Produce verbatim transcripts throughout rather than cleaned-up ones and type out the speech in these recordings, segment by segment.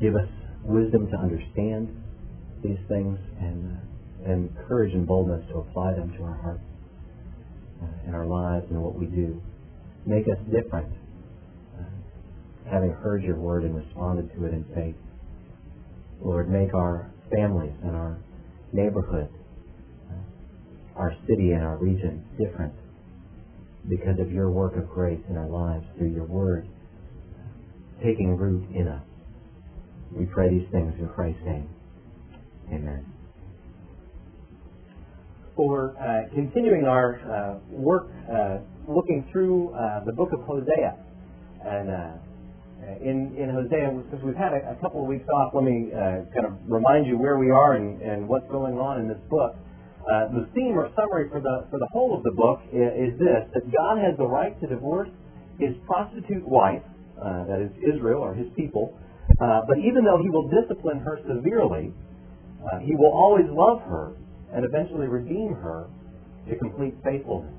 give us wisdom to understand these things and, uh, and courage and boldness to apply them to our hearts uh, and our lives and what we do. Make us different, uh, having heard your word and responded to it in faith. Lord, make our families and our neighborhood, uh, our city and our region different because of your work of grace in our lives through your word taking root in us. We pray these things in Christ's name. Amen. For uh, continuing our uh, work uh, looking through uh, the book of Hosea, and uh, in, in Hosea, since we've had a, a couple of weeks off, let me uh, kind of remind you where we are and, and what's going on in this book. Uh, the theme or summary for the for the whole of the book is, is this: that God has the right to divorce his prostitute wife, uh, that is Israel or his people, uh, but even though he will discipline her severely, uh, he will always love her and eventually redeem her to complete faithfulness.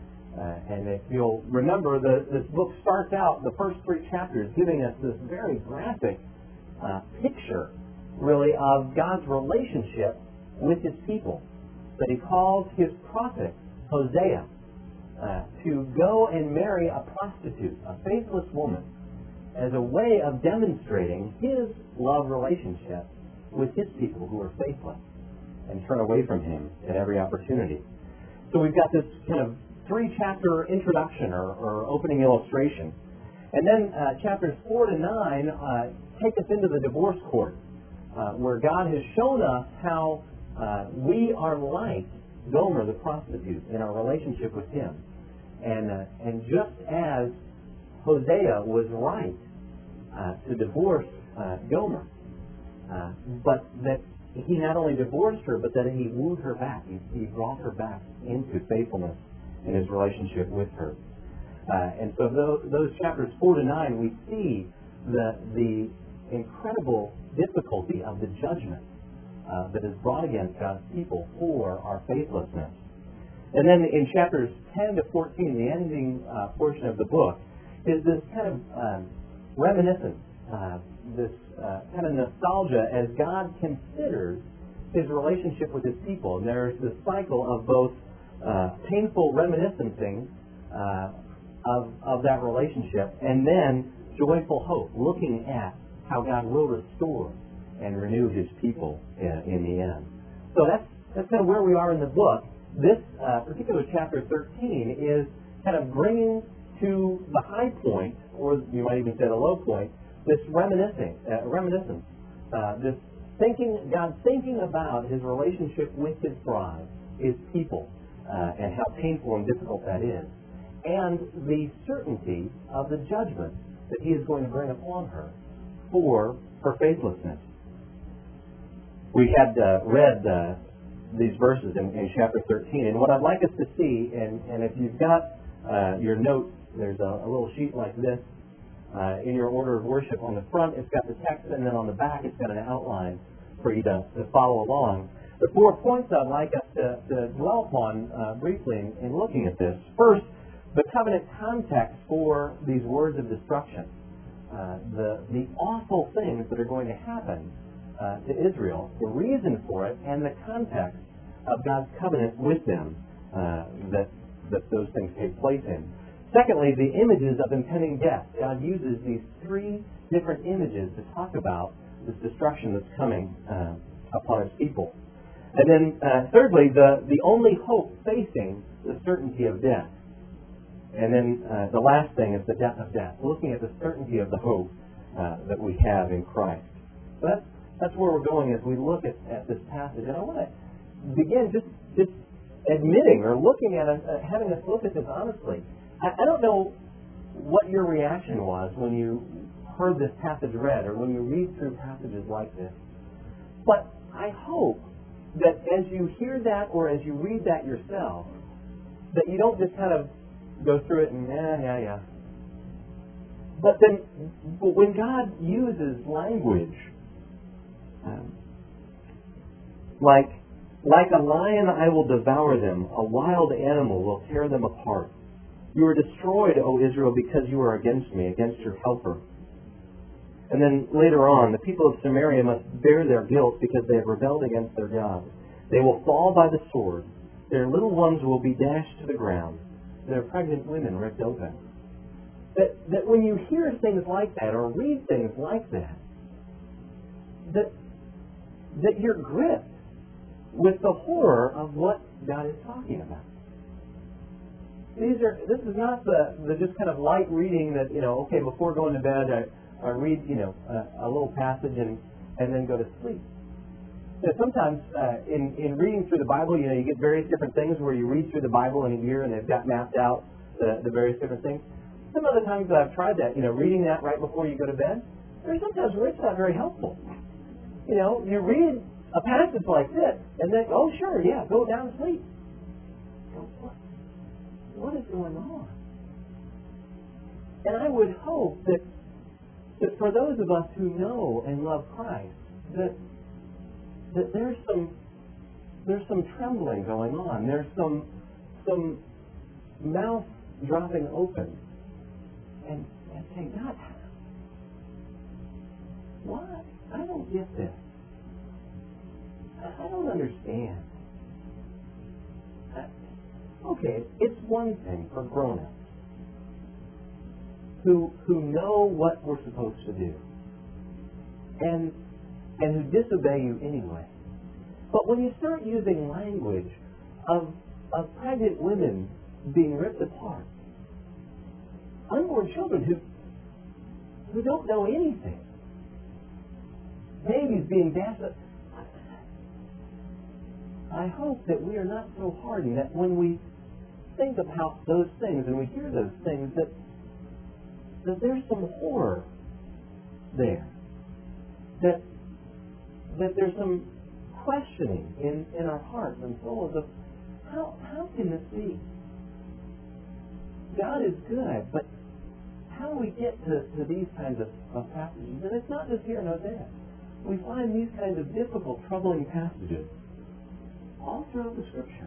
Uh, and if you'll remember, the, this book starts out, the first three chapters, giving us this very graphic uh, picture, really, of God's relationship with his people. That he calls his prophet, Hosea, uh, to go and marry a prostitute, a faithless woman, as a way of demonstrating his love relationship with his people who are faithless and turn away from him at every opportunity. So we've got this kind of three-chapter introduction or, or opening illustration. And then uh, chapters four to nine uh, take us into the divorce court, uh, where God has shown us how Uh, we are like Gomer the prostitute in our relationship with him. And uh, and just as Hosea was right uh, to divorce uh, Gomer, uh, but that he not only divorced her, but that he wooed her back. He, he brought her back into faithfulness in his relationship with her. Uh, and so those, those chapters four to nine, we see the, the incredible difficulty of the judgment Uh, that is brought against God's people for our faithlessness. And then in chapters ten to fourteen, the ending uh, portion of the book, is this kind of um, reminiscence, uh, this uh, kind of nostalgia as God considers his relationship with his people. And there's this cycle of both uh, painful reminiscencing uh, of, of that relationship and then joyful hope, looking at how God will restore and renew his people uh, in the end. So that's that's kind of where we are in the book. This uh, particular chapter thirteen is kind of bringing to the high point, or you might even say the low point, this reminiscing, uh, reminiscence, uh, this thinking, God thinking about his relationship with his bride, his people, uh, and how painful and difficult that is, and the certainty of the judgment that he is going to bring upon her for her faithlessness. We had uh, read uh, these verses in, in chapter thirteen, and what I'd like us to see, and, and if you've got uh, your notes, there's a, a little sheet like this uh, in your order of worship. On the front, it's got the text, and then on the back, it's got an outline for you to, to follow along. The four points I'd like us to, to dwell upon uh, briefly in, in looking at this. First, the covenant context for these words of destruction, uh, the the awful things that are going to happen Uh, to Israel, the reason for it, and the context of God's covenant with them uh, that that those things take place in. Secondly, the images of impending death. God uses these three different images to talk about this destruction that's coming uh, upon his people. And then uh, thirdly, the, the only hope facing the certainty of death. And then uh, the last thing is the death of death, looking at the certainty of the hope uh, that we have in Christ. So that's That's where we're going as we look at, at this passage. And I want to begin just, just admitting or looking at us, uh, having us look at this honestly. I, I don't know what your reaction was when you heard this passage read or when you read through passages like this. But I hope that as you hear that or as you read that yourself, that you don't just kind of go through it and, yeah, yeah, yeah. But then but when God uses language, Um, like, like a lion I will devour them, a wild animal will tear them apart. You are destroyed, O Israel, because you are against me, against your helper. And then later on, the people of Samaria must bear their guilt because they have rebelled against their God. They will fall by the sword. Their little ones will be dashed to the ground. Their pregnant women ripped open. That, that when you hear things like that or read things like that, that, that you're gripped with the horror of what God is talking about. These are. This is not the, the just kind of light reading that, you know, okay, before going to bed, I, I read, you know, a, a little passage and, and then go to sleep. You know, sometimes uh, in, in reading through the Bible, you know, you get various different things where you read through the Bible in a year and they've got mapped out the, the various different things. Some other times that I've tried that, you know, reading that right before you go to bed, there's sometimes where it's not very helpful. You know, you read a passage like this and then, oh, sure, yeah, go down to sleep. Go, what? What is going on? And I would hope that, that for those of us who know and love Christ, that that there's some there's some trembling going on. There's some some mouth dropping open, and and saying, God, why? I don't get this. I, I don't understand. I, okay, it's one thing for grown-ups who who know what we're supposed to do, and and who disobey you anyway. But when you start using language of, of pregnant women being ripped apart, unborn children who, who don't know anything, babies being dashed up, I hope that we are not so hardened that when we think about those things and we hear those things, that, that there's some horror there. That that there's some questioning in, in our hearts and souls of how how can this be? God is good, but how do we get to, to these kinds of, of passages? And it's not just here in Hosea. We find these kinds of difficult, troubling passages all throughout the Scripture.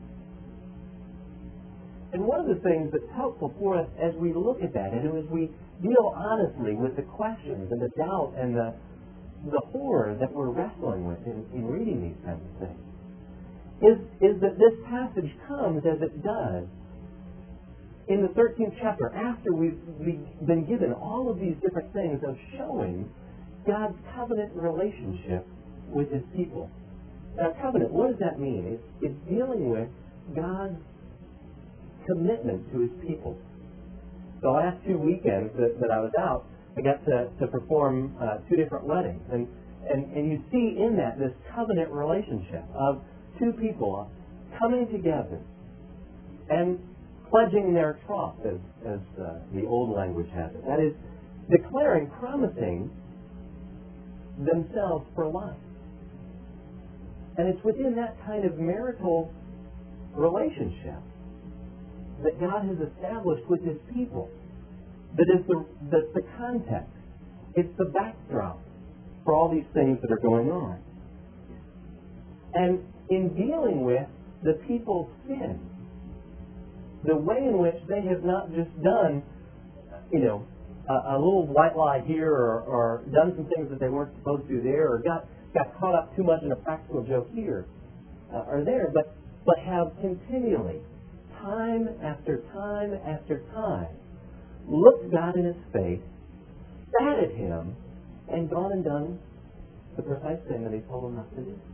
And one of the things that's helpful for us as we look at that and as we deal honestly with the questions and the doubt and the the horror that we're wrestling with in, in reading these kinds of things is, is that this passage comes as it does in the thirteenth chapter after we've, we've been given all of these different things of showing God's covenant relationship with His people. Now, covenant, what does that mean? It's, it's dealing with God's commitment to His people. The last two weekends that, that I was out, I got to, to perform uh, two different weddings. And, and, and you see in that this covenant relationship of two people coming together and pledging their trust, as, as uh, the old language has it. That is, declaring, promising themselves for life. And it's within that kind of marital relationship that God has established with His people. That is the, that's the context. It's the backdrop for all these things that are going on. And in dealing with the people's sin, the way in which they have not just done, you know, a, a little white lie here or, or done some things that they weren't supposed to there or got, got caught up too much in a practical joke here uh, or there, but, but have continually, time after time after time, looked God in His face, spat at Him, and gone and done the precise thing that He told them not to do.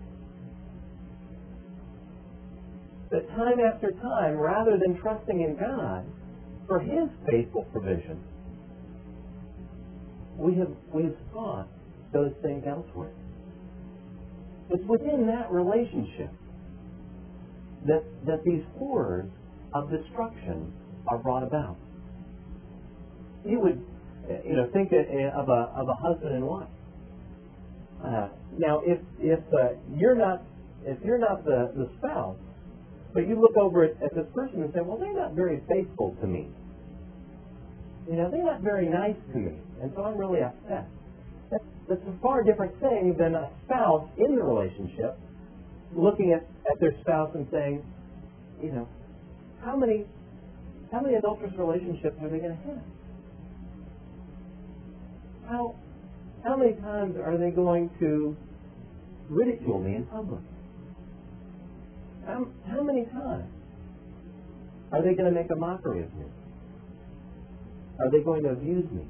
That time after time, rather than trusting in God for His faithful provision, we have we have sought those things elsewhere. It's within that relationship that that these horrors of destruction are brought about. You would, you know, think of a of a husband and wife. Uh, now, if if uh, you're not if you're not the, the spouse, but you look over at, at this person and say, well, they're not very faithful to me. You know, they're not very nice to me, and so I'm really upset. That's, that's a far different thing than a spouse in the relationship looking at, at their spouse and saying, you know, how many how many adulterous relationships are they going to have? How How many times are they going to ridicule me in public? How, how many times are they going to make a mockery of me? Are they going to abuse me?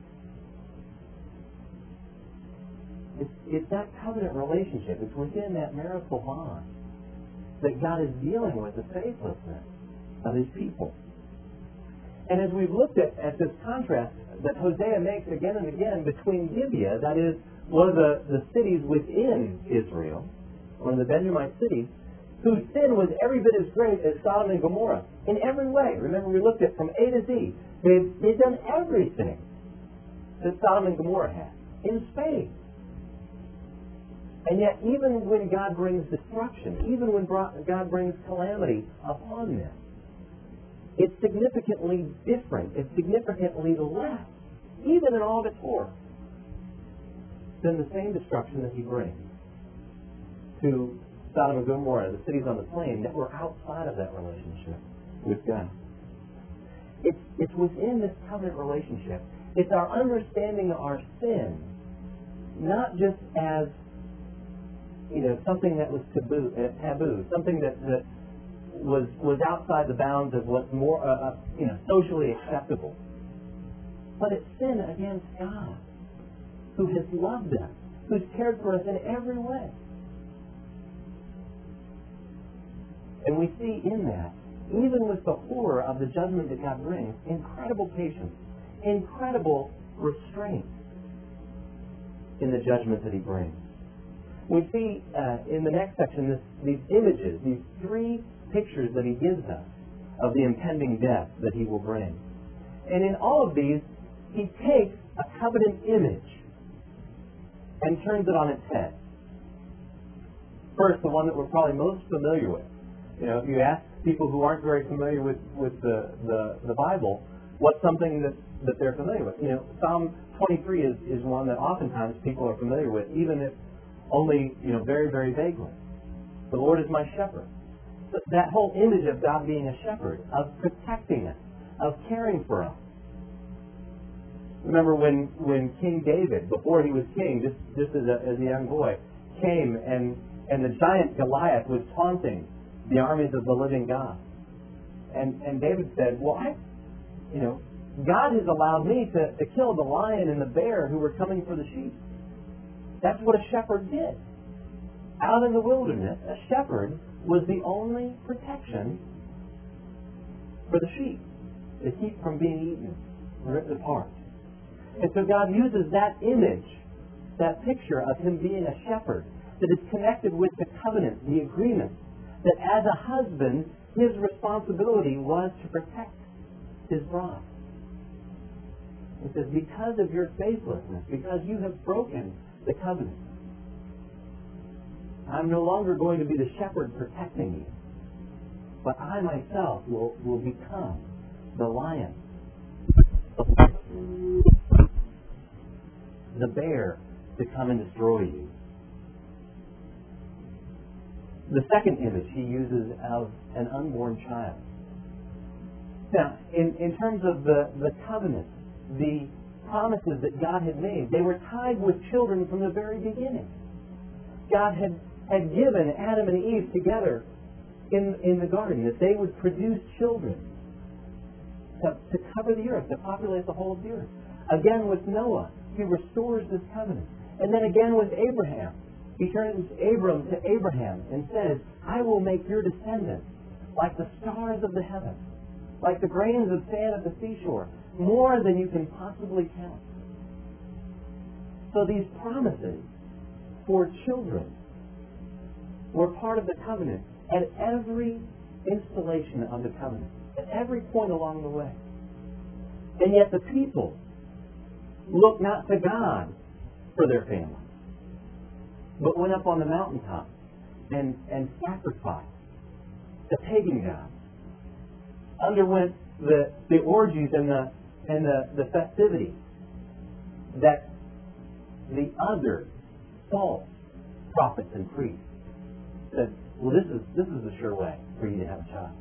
It's, it's that covenant relationship. It's within that marital bond that God is dealing with the faithlessness of His people. And as we've looked at, at this contrast that Hosea makes again and again between Gibeah, that is one of the, the cities within Israel, one of the Benjamite cities, whose sin was every bit as great as Sodom and Gomorrah in every way. Remember, we looked at from A to Z. They've, they've done everything that Sodom and Gomorrah had in spades. And yet, even when God brings destruction, even when God brings calamity upon them, it's significantly different. It's significantly less, even in all of its horror, than the same destruction that He brings to Sodom and Gomorrah, the cities on the plain that were outside of that relationship with God. It's, it's within this covenant relationship. It's our understanding of our sin, not just as, you know, something that was taboo, uh, taboo something that, that was was outside the bounds of what's more, uh, uh, you know, socially acceptable. But it's sin against God, who has loved us, who's cared for us in every way. And we see in that, even with the horror of the judgment that God brings, incredible patience, incredible restraint in the judgment that He brings. We see uh, in the next section this, these images, these three pictures that He gives us of the impending death that He will bring. And in all of these, He takes a covenant image and turns it on its head. First, the one that we're probably most familiar with. You know, if you ask people who aren't very familiar with, with the, the, the Bible, what's something that, that they're familiar with? You know, Psalm twenty-three is, is one that oftentimes people are familiar with, even if only, you know, very, very vaguely. The Lord is my shepherd. But that whole image of God being a shepherd, of protecting us, of caring for us. Remember when, when King David, before he was king, just, just as, a, as a young boy, came and, and the giant Goliath was taunting the armies of the living God. And, and David said, well, I, you know, God has allowed me to, to kill the lion and the bear who were coming for the sheep. That's what a shepherd did. Out in the wilderness, a shepherd was the only protection for the sheep to keep from being eaten, ripped apart. And so God uses that image, that picture of Him being a shepherd that is connected with the covenant, the agreement, that as a husband, his responsibility was to protect his bride. He says, because of your faithlessness, because you have broken the covenant, I'm no longer going to be the shepherd protecting you, but I myself will, will become the lion, the bear to come and destroy you. The second image He uses of an unborn child. Now, in, in terms of the, the covenant, the promises that God had made, they were tied with children from the very beginning. God had, had given Adam and Eve together in, in the garden that they would produce children to, to cover the earth, to populate the whole of the earth. Again with Noah, He restores this covenant. And then again with Abraham, He turns Abram to Abraham and says, I will make your descendants like the stars of the heavens, like the grains of sand at the seashore, more than you can possibly count. So these promises for children were part of the covenant at every installation of the covenant, at every point along the way. And yet the people looked not to God for their family, but went up on the mountaintop and, and sacrificed to pagan gods, underwent the, the orgies and the and the, the festivities that the other false prophets and priests said, well, this is this is the sure way for you to have a child.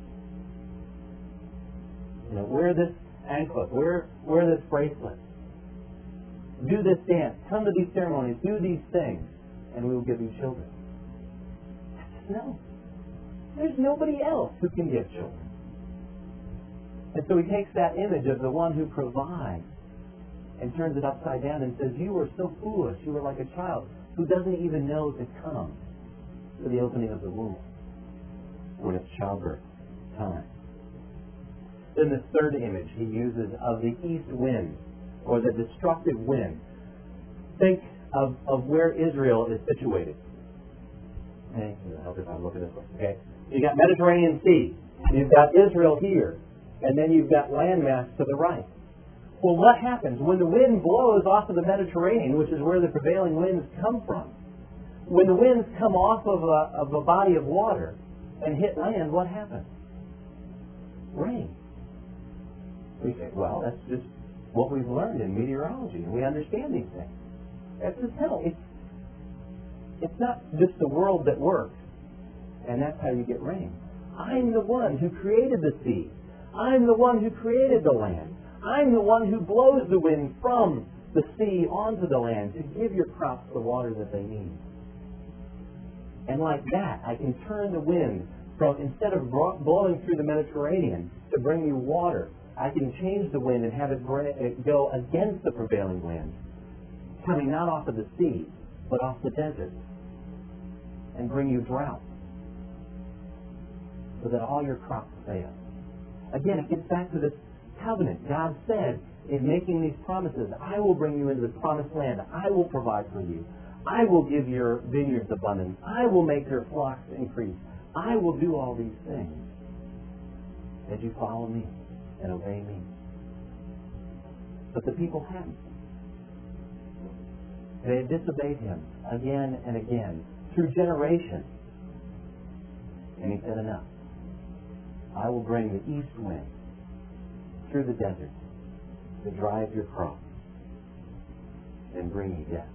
You know, wear this anklet, wear wear this bracelet. do this dance, come to these ceremonies, do these things, and we will give you children. No. There's nobody else who can give children. And so he takes that image of the one who provides and turns it upside down and says, you are so foolish. You are like a child who doesn't even know to come to the opening of the womb when it's childbirth time. Then the third image he uses of the east wind, or the destructive wind. Think of, of where Israel is situated. Okay, it'll help if I look at this one. Okay, you got Mediterranean Sea, you've got Israel here, and then you've got landmass to the right. Well, what happens when the wind blows off of the Mediterranean, which is where the prevailing winds come from? When the winds come off of a, of a body of water and hit land, what happens? Rain. We say, well, that's just what we've learned in meteorology, and we understand these things. That's just no. It's it's not just the world that works, and that's how you get rain. I'm the one who created the sea. I'm the one who created the land. I'm the one who blows the wind from the sea onto the land to give your crops the water that they need. And like that, I can turn the wind from, instead of blowing through the Mediterranean to bring you water, I can change the wind and have it go against the prevailing wind, coming not off of the sea, but off the desert, and bring you drought, so that all your crops fail. Again, it gets back to this covenant. God said, in making these promises, I will bring you into the promised land. I will provide for you. I will give your vineyards abundance. I will make your flocks increase. I will do all these things as you follow me and obey me. But the people hadn't. They had disobeyed him again and again through generations. And he said, enough. I will bring the east wind through the desert to drive your crops and bring you death.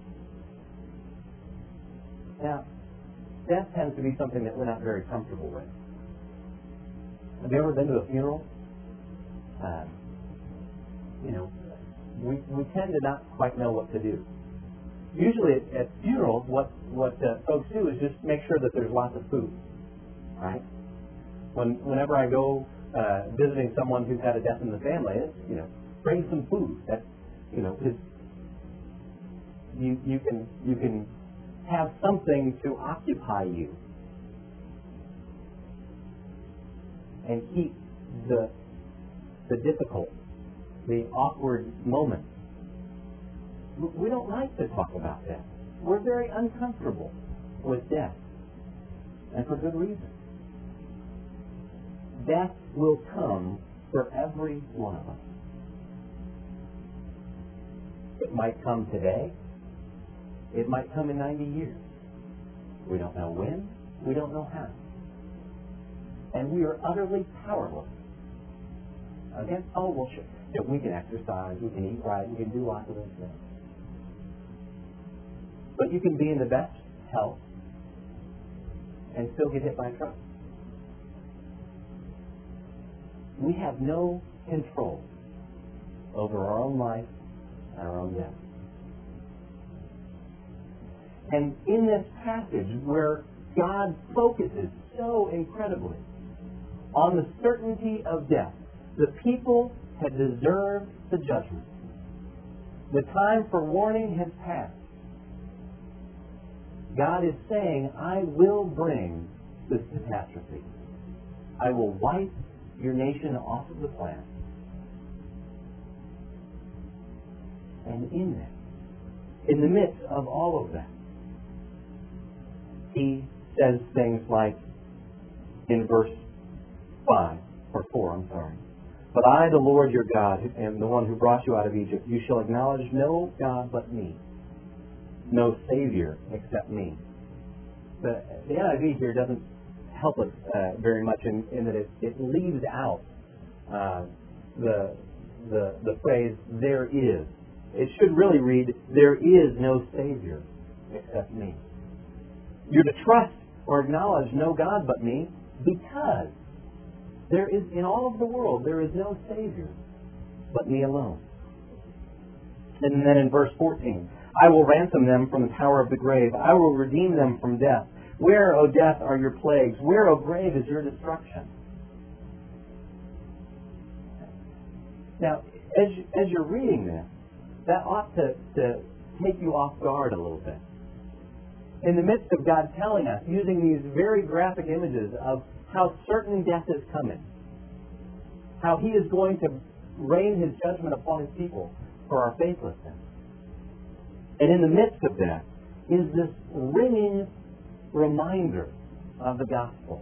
Now, death tends to be something that we're not very comfortable with. Have you ever been to a funeral? Uh, you know, we we tend to not quite know what to do. Usually at, at funerals, what what uh, folks do is just make sure that there's lots of food, right? When whenever I go uh, visiting someone who's had a death in the family, it's, you know, bring some food. That's, you know, because you you can you can have something to occupy you and keep the the difficult, the awkward moments. We don't like to talk about death. We're very uncomfortable with death, and for good reason. Death will come for every one of us. It might come today. It might come in ninety years. We don't know when. We don't know how. And we are utterly powerless against, oh, well, sure. You know, we can exercise, we can eat right, we can do lots of those things. But you can be in the best health and still get hit by a truck. We have no control over our own life and our own death. And in this passage where God focuses so incredibly on the certainty of death, the people had deserved the judgment. The time for warning has passed. God is saying, I will bring this catastrophe. I will wipe your nation off of the planet. And in that, in the midst of all of that, he says things like, in verse five, or four, I'm sorry, but I, the Lord your God, am the one who brought you out of Egypt. You shall acknowledge no God but me, no Savior except me. The, the N I V here doesn't help us uh, very much in, in that it, it leaves out uh, the, the, the phrase, there is. It should really read, there is no Savior except me. You're to trust or acknowledge no God but me, because there is, in all of the world, there is no Savior but me alone. And then in verse fourteen, I will ransom them from the power of the grave. I will redeem them from death. Where, O death, are your plagues? Where, O grave, is your destruction? Now, as, you, as you're reading this, that ought to, to take you off guard a little bit. In the midst of God telling us, using these very graphic images of how certain death is coming, how He is going to rain His judgment upon His people for our faithlessness. And in the midst of that is this ringing reminder of the gospel.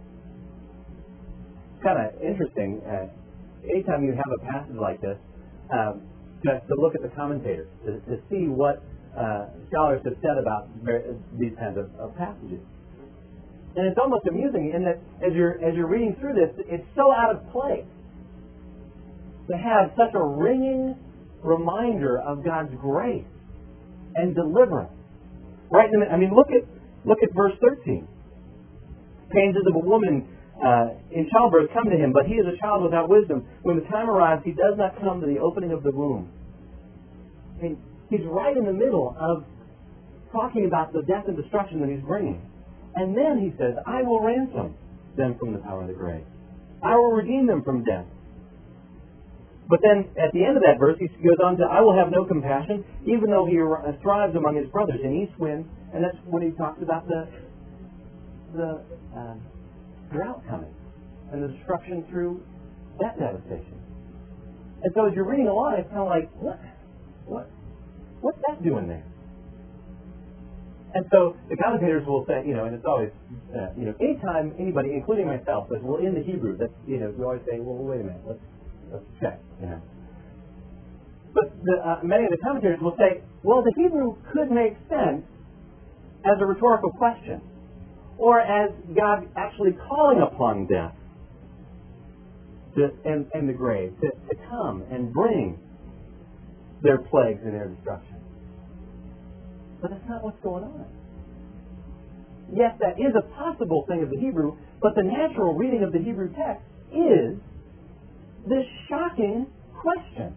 It's kind of interesting. Uh, anytime you have a passage like this, um, to, to look at the commentators, to, to see what uh, scholars have said about these kinds of, of passages. And it's almost amusing in that as you're as you're reading through this, it's so out of place to have such a ringing reminder of God's grace and deliverance. Right in the, I mean, look at look at verse thirteen. Pains of a woman uh, in childbirth come to him, but he is a child without wisdom. When the time arrives, he does not come to the opening of the womb. And he's right in the middle of talking about the death and destruction that he's bringing. And then he says, I will ransom them from the power of the grave. I will redeem them from death. But then at the end of that verse, he goes on to, I will have no compassion, even though he thrives among his brothers in east wind. And that's when he talks about the the uh, drought coming and the destruction through that devastation. And so as you're reading along, it's kind of like, what? What? What's that doing there? And so the commentators will say, you know, and it's always, uh, you know, anytime anybody, including myself, says, well, in the Hebrew, that's, you know, you always say, well, wait a minute, let's, let's check, you know. But the, uh, many of the commentators will say, well, the Hebrew could make sense as a rhetorical question, or as God actually calling upon death to, and, and the grave to, to come and bring their plagues and their destruction. But that's not what's going on. Yes, that is a possible thing of the Hebrew, but the natural reading of the Hebrew text is this shocking question.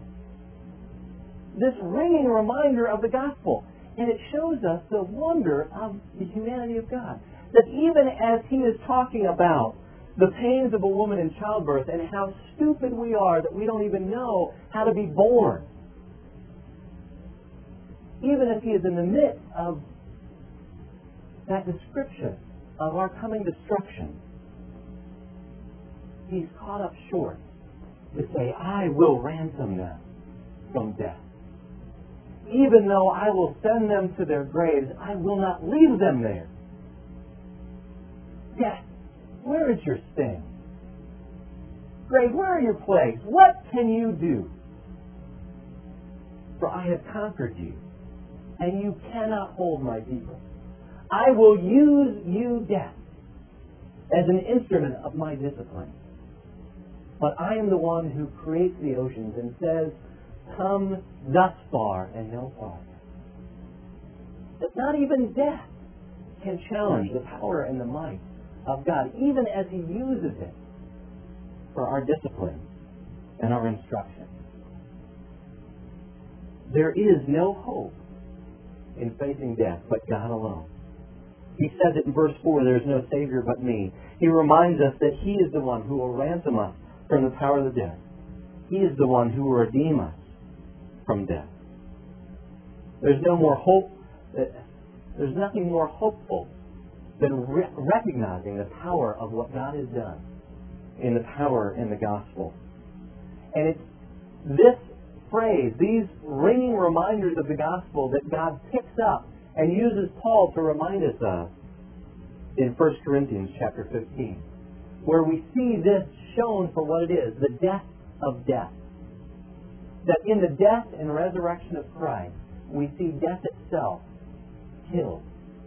This ringing reminder of the gospel. And it shows us the wonder of the humanity of God. That even as he is talking about the pains of a woman in childbirth and how stupid we are that we don't even know how to be born, even as he is in the midst of that description of our coming destruction, he's caught up short to say, I will ransom them from death. Even though I will send them to their graves, I will not leave them there. Death, where is your sting? Grave, where are your plagues? What can you do? For I have conquered you, and you cannot hold my people. I will use you, death, as an instrument of my discipline. But I am the one who creates the oceans and says, come thus far and no farther. That not even death can challenge the power and the might of God, even as he uses it for our discipline and our instruction. There is no hope in facing death but God alone. He says it in verse four, there is no Savior but me. He reminds us that he is the one who will ransom us from the power of the death. He is the one who will redeem us from death. There's no more hope. There's nothing more hopeful than re- recognizing the power of what God has done in the power in the gospel. And it's this phrase, these ringing reminders of the gospel that God picks up and uses Paul to remind us of in First Corinthians chapter fifteen, where we see this shown for what it is, the death of death. That in the death and resurrection of Christ, we see death itself killed,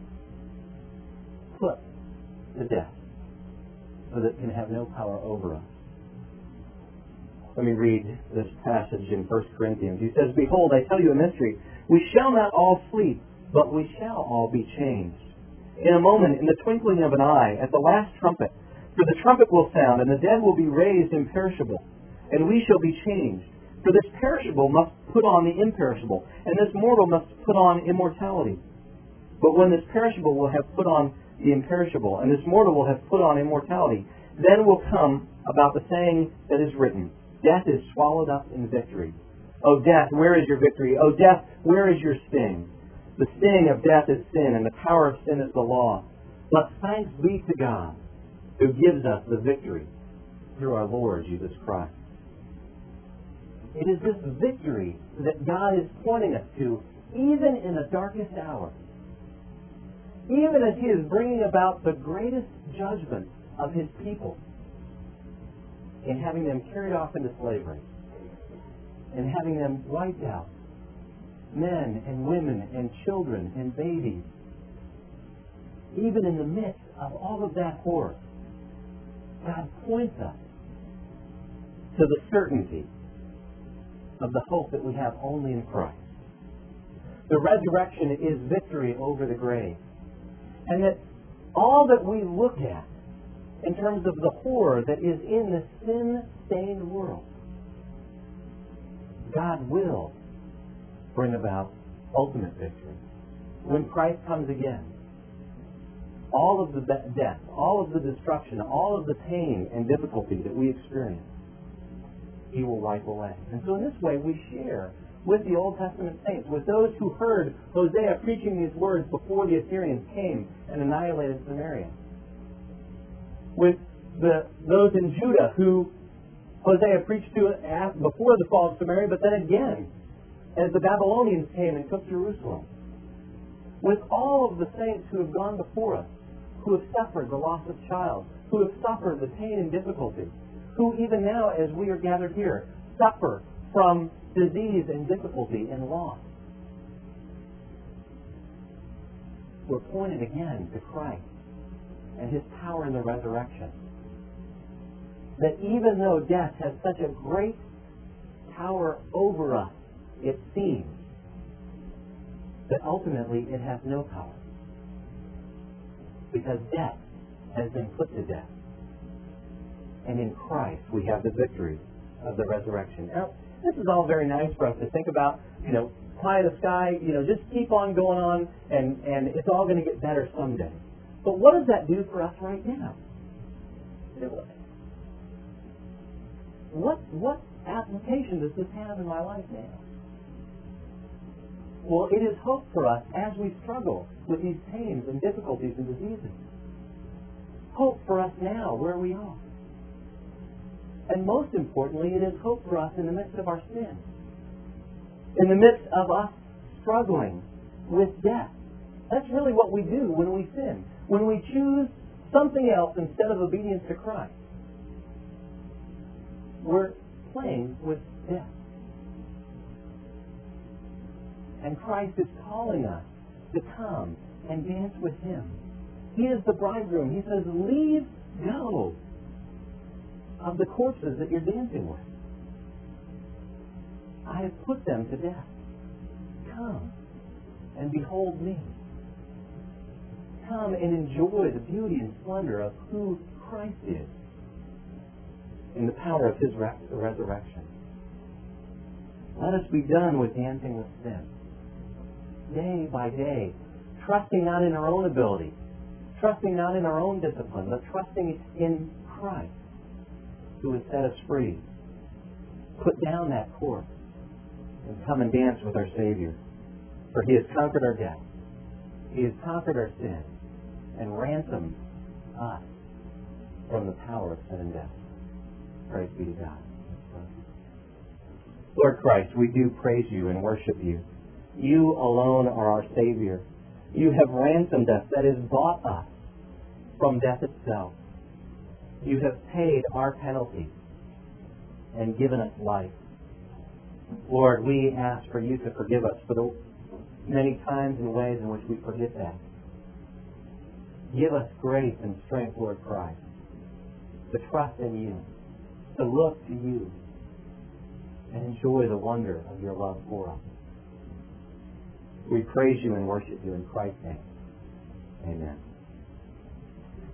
put to death, so that it can have no power over us. Let me read this passage in First Corinthians. He says, behold, I tell you a mystery. We shall not all sleep, but we shall all be changed. In a moment, in the twinkling of an eye, at the last trumpet. For the trumpet will sound, and the dead will be raised imperishable, and we shall be changed. For this perishable must put on the imperishable, and this mortal must put on immortality. But when this perishable will have put on the imperishable, and this mortal will have put on immortality, then will come about the saying that is written, death is swallowed up in victory. O death, where is your victory? O death, where is your sting? The sting of death is sin, and the power of sin is the law. But thanks be to God, who gives us the victory through our Lord Jesus Christ. It is this victory that God is pointing us to, even in the darkest hour. Even as He is bringing about the greatest judgment of His people in having them carried off into slavery and having them wiped out, men and women and children and babies. Even in the midst of all of that horror, God points us to the certainty of the hope that we have only in Christ. The resurrection is victory over the grave. And that all that we look at in terms of the horror that is in this sin-stained world, God will bring about ultimate victory. When Christ comes again, all of the death, all of the destruction, all of the pain and difficulty that we experience, He will wipe away. And so in this way we share with the Old Testament saints, with those who heard Hosea preaching these words before the Assyrians came and annihilated Samaria. With the those in Judah who Hosea preached to before the fall of Samaria, but then again as the Babylonians came and took Jerusalem. With all of the saints who have gone before us, who have suffered the loss of child, who have suffered the pain and difficulty, who even now, as we are gathered here, suffer from disease and difficulty and loss. We're pointed again to Christ and His power in the resurrection. That even though death has such a great power over us, it seems, that ultimately it has no power. Because death has been put to death. And in Christ we have the victory of the resurrection. Now, this is all very nice for us to think about, you know, pie in the sky, you know, just keep on going on and, and it's all going to get better someday. But what does that do for us right now? What, what application does this have in my life now? Well, it is hope for us as we struggle with these pains and difficulties and diseases. Hope for us now where we are. And most importantly, it is hope for us in the midst of our sin. In the midst of us struggling with death. That's really what we do when we sin. When we choose something else instead of obedience to Christ. We're playing with death. And Christ is calling us to come and dance with Him. He is the bridegroom. He says, leave go of the corpses that you're dancing with. I have put them to death. Come and behold me. Come and enjoy the beauty and splendor of who Christ is in the power of His resurrection. Let us be done with dancing with sin. Day by day, trusting not in our own ability, trusting not in our own discipline, but trusting in Christ, who has set us free. Put down that corpse and come and dance with our Savior. For He has conquered our death. He has conquered our sin and ransomed us from the power of sin and death. Praise be to God. Lord Christ, we do praise You and worship You. You alone are our Savior. You have ransomed us, that is, bought us from death itself. You have paid our penalty and given us life. Lord, we ask for You to forgive us for the many times and ways in which we forget that. Give us grace and strength, Lord Christ, to trust in You, to look to You, and enjoy the wonder of Your love for us. We praise You and worship You in Christ's name. Amen.